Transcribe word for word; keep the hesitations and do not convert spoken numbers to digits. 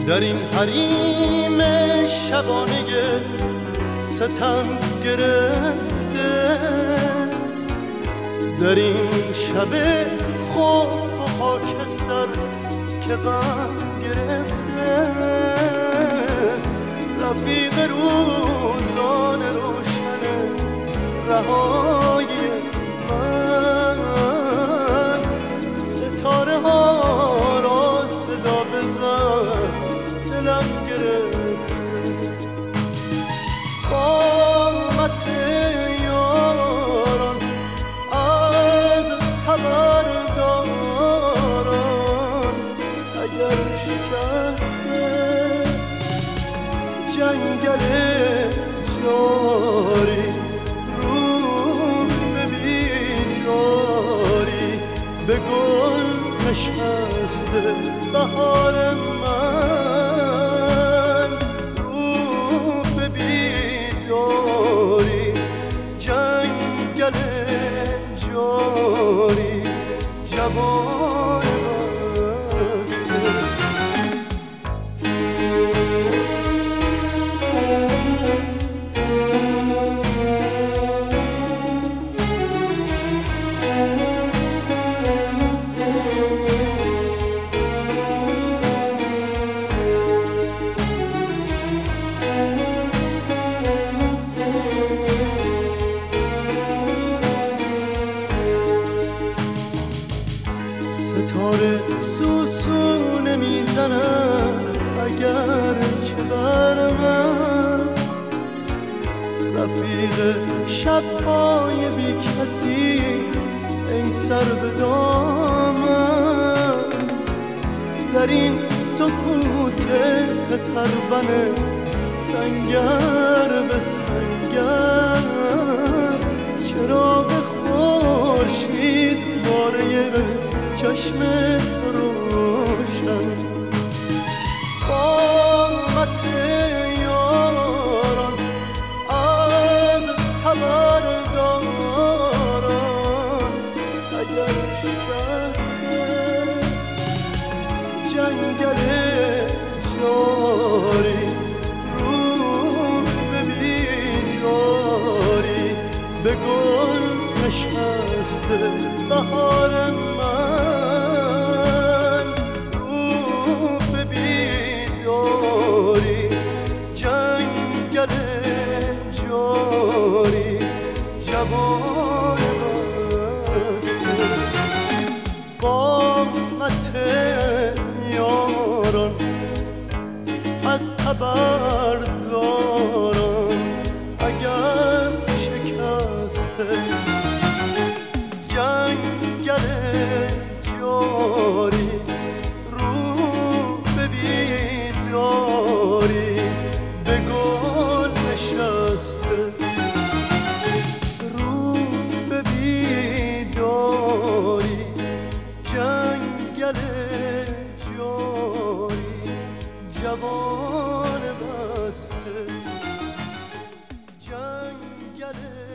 در این حریم شبانه ستم گرفته، در این شب خوف و خاکستر که غم گرفته، رفیق روزان روشن رهایی من، ستاره ها را صدا بزن دلم گرفته. قامت یاران از خبرداران اگر شکسته، جنگل جاری رو به بیداری، به گل نشسته بهار من، رو به بیداری جنگل جاری جوان بسته. ستاره سوسو نمیزنن اگر چه بر من، رفیق شب‌های بی کسی ای سر به دامن، در این سکوت سترون سنگر به سنگر، چراغ خورشید باره چشم تو روشن. قامت یاران از خبرداران اگر شکسته، جنگل جاری رو به بیداری، به گل نشسته بهار من، رو به بیداری جنگل جاری جوان بسته. قامت یاران از خبرداران اگر شکسته، جنگل جاری رو به بیداری، به گل نشسته، رو به بیداری جنگل جاری جوان بسته، جنگل